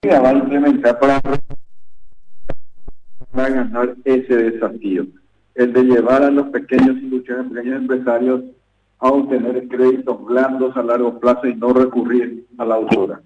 va a implementar para ganar ese desafío, el de llevar a los pequeños industriales, pequeños empresarios a obtener créditos blandos a largo plazo y no recurrir a la usura?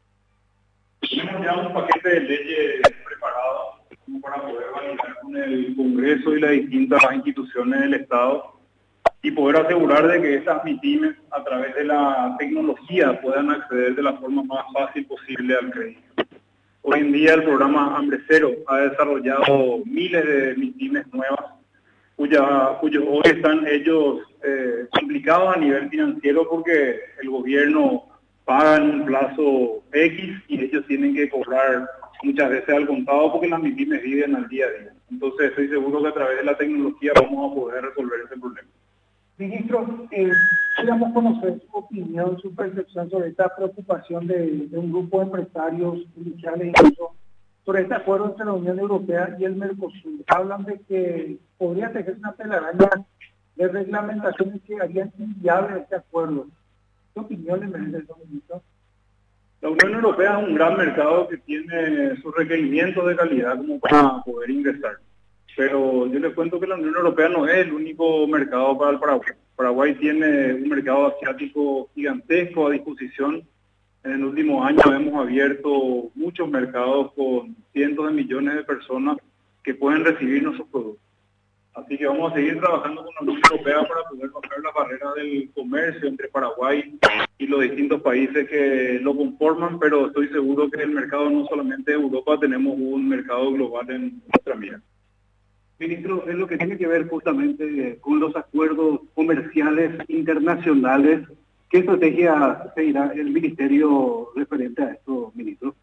Tenemos ya un paquete de leyes preparado como para poder validar con el Congreso y las distintas instituciones del Estado y poder asegurar de que estas MIPYMES a través de la tecnología puedan acceder de la forma más fácil posible al crédito. Hoy en día el programa Hambre Cero ha desarrollado miles de MIPYMES nuevas cuyos hoy están ellos complicados a nivel financiero porque el gobierno paga en un plazo X y ellos tienen que cobrar muchas veces al contado porque las MIPYMES viven al día a día. Entonces estoy seguro que a través de la tecnología vamos a poder resolver ese problema. Ministro, queríamos conocer su opinión, su percepción sobre esta preocupación de un grupo de empresarios industriales, incluso sobre este acuerdo entre la Unión Europea y el Mercosur. Hablan de que podría tener una telaraña de reglamentaciones que harían inviable este acuerdo. ¿Qué opinión le merece eso, ministro? La Unión Europea es un gran mercado que tiene sus requerimientos de calidad como para poder ingresar. Pero yo les cuento que la Unión Europea no es el único mercado para el Paraguay. Paraguay tiene un mercado asiático gigantesco a disposición. En el último año hemos abierto muchos mercados con cientos de millones de personas que pueden recibir nuestros productos. Así que vamos a seguir trabajando con la Unión Europea para poder bajar las barreras del comercio entre Paraguay y los distintos países que lo conforman, pero estoy seguro que el mercado no solamente de Europa, tenemos un mercado global en nuestra mira. Ministro, en lo que tiene que ver justamente con los acuerdos comerciales internacionales, ¿qué estrategia seguirá el Ministerio referente a esto, ministro?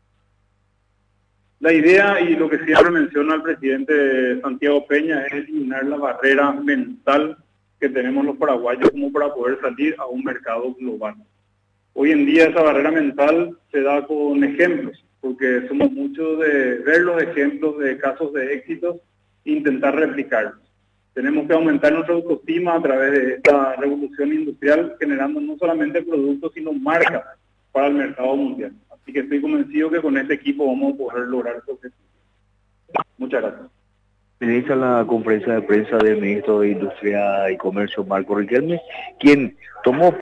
La idea, y lo que siempre menciona el presidente Santiago Peña, es eliminar la barrera mental que tenemos los paraguayos como para poder salir a un mercado global. Hoy en día esa barrera mental se da con ejemplos, porque somos muchos de ver los ejemplos de casos de éxitos e intentar replicarlos. Tenemos que aumentar nuestra autoestima a través de esta revolución industrial, generando no solamente productos, sino marcas para el mercado mundial. Así que estoy convencido que con este equipo vamos a poder lograr este objetivo. Muchas gracias. Finaliza la conferencia de prensa del ministro de Industria y Comercio, Marco Riquelme, quien tomó